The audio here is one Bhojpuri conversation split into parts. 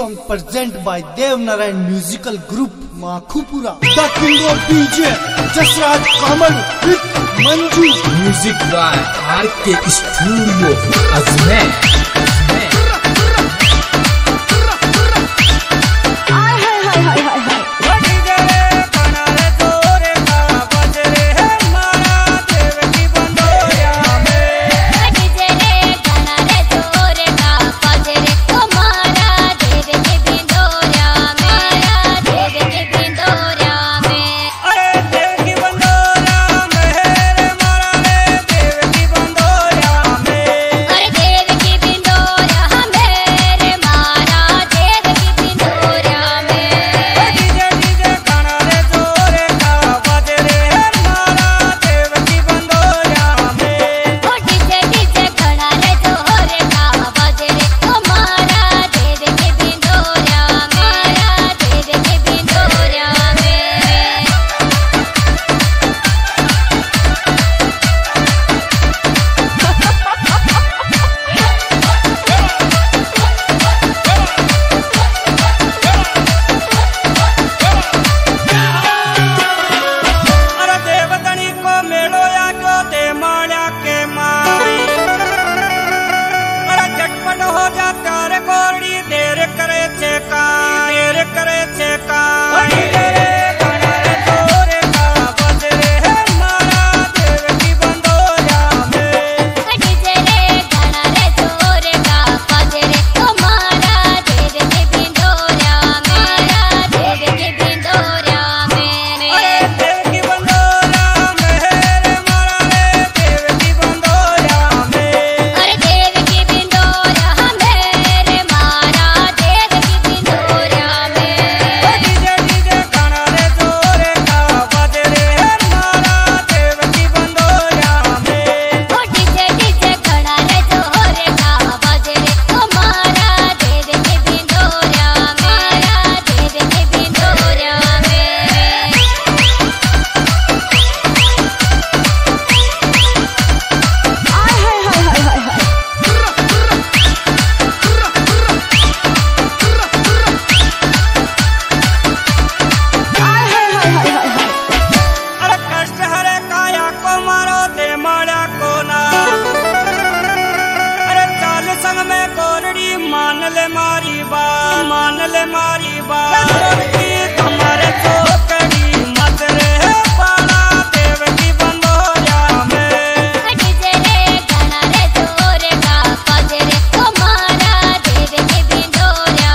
song present by Dev Narayan Musical Group Makhupura. The King of DJ Jasraj Kamal with Manju. Music by RK Studio Ajmer. मान ले मारी बात हमारे छोकरी मत रे पाला देव की बंदोया में डीजे रे गाना रे जोरे का बजरे तुम्हारा देव की बंदोया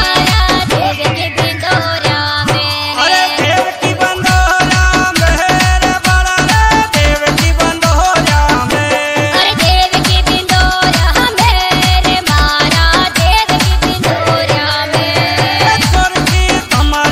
में देव की बंदोया में अरे देव की बंदोया में रे बड़ा रे देव की बंदोया में अरे देव की बंदोया मेरे मारा देव की बंदोया में छोकरी हमारे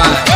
by